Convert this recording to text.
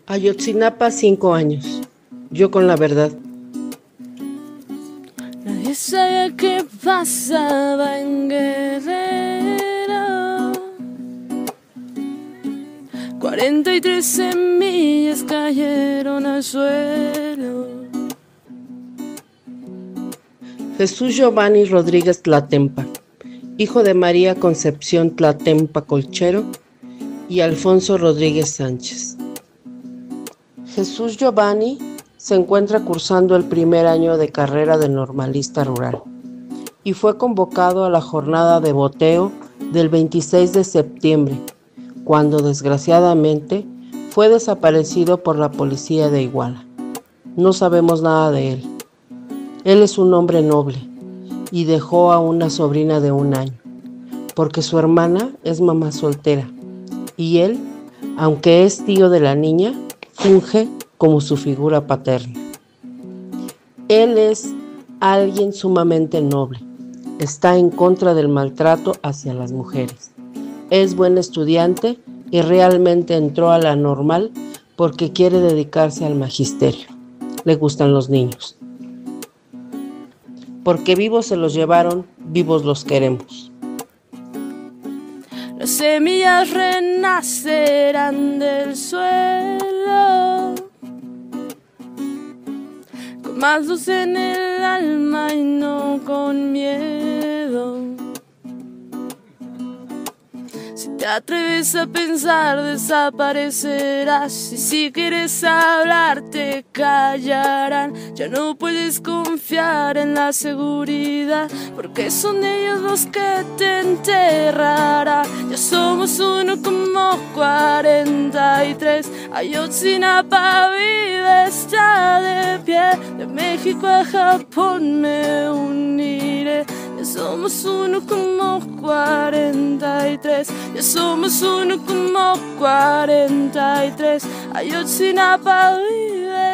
Ayotzinapa, 5 años. Yo con la verdad. Nadie sabía qué pasaba en Guerrero. 43 semillas cayeron al suelo. Jesús Giovanni Rodríguez Tlatempa, hijo de María Concepción Tlatempa Colchero y Alfonso Rodríguez Sánchez. Jesús Giovanni se encuentra cursando el primer año de carrera de normalista rural y fue convocado a la jornada de boteo del 26 de septiembre, cuando desgraciadamente fue desaparecido por la policía de Iguala. No sabemos nada de él. Él es un hombre noble y dejó a una sobrina de 1 año, porque su hermana es mamá soltera y él, aunque es tío de la niña, funge como su figura paterna. Él es alguien sumamente noble. Está en contra del maltrato hacia las mujeres. Es buen estudiante y realmente entró a la normal porque quiere dedicarse al magisterio. Le gustan los niños. Porque vivos se los llevaron, vivos los queremos. Las semillas renacerán del suelo, con más luz en el alma y no con miedo. Si te atreves a pensar, desaparecerás. Y si quieres hablar, te callarán. Ya no puedes confiar en la seguridad, porque son ellos los que te enterrarán. Ya somos uno como 43. Ayotzinapa vive, está de pie. De México a Japón me uniré. Ya somos uno como 43. Ya somos uno como 43. Ayotzinapa vive.